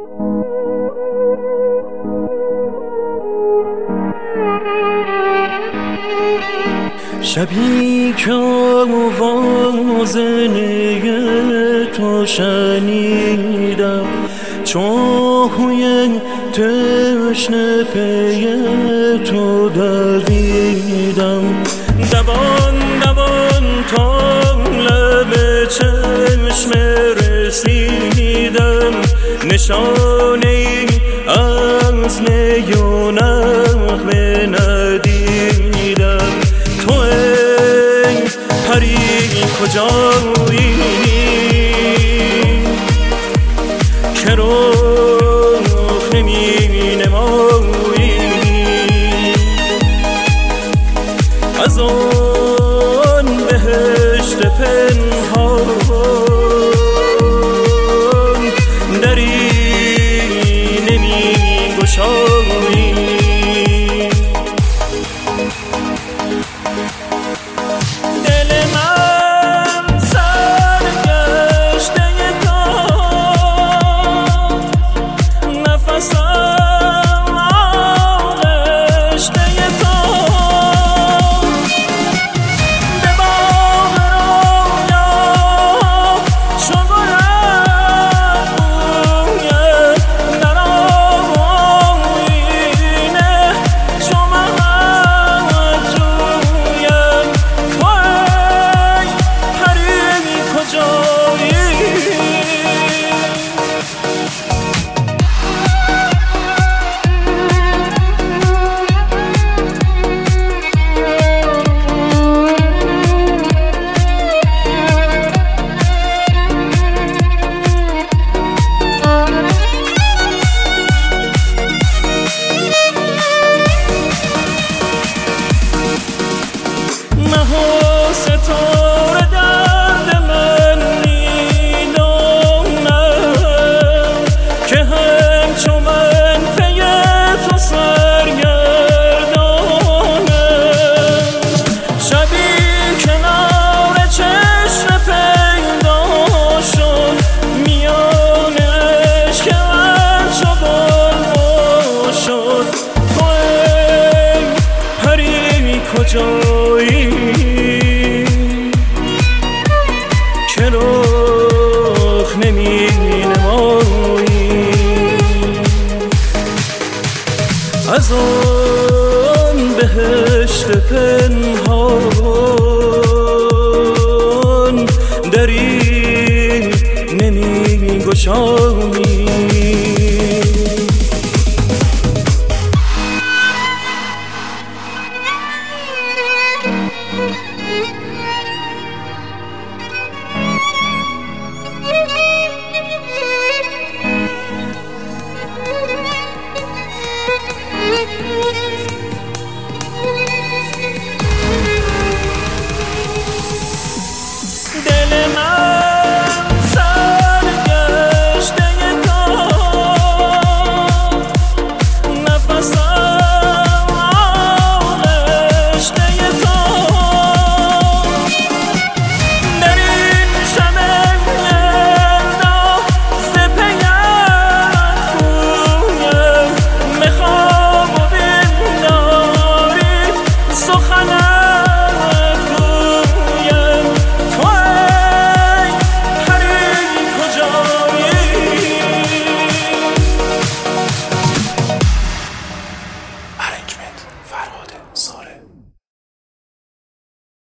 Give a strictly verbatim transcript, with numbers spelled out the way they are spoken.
شبی که آواز نی تو شنیدم، چاهوی تشنه پی تو دویدم. دوان دوان تا لب چشم رسیدم، نشانه از نی و نغمه ندیدم. تو ای پری کجایی که رخ نمی نمایی؟ از آن بهشت پنهان دری نمی گشایی؟ ستاره درد من میدانم که همچو من پی تو سرگردانم. شبی کنار چشم پیدا شد، میان اشکم چو بلبل شد. تو ای پری کجایی که رخ نمی نمایی؟ از آن بهشت پنهان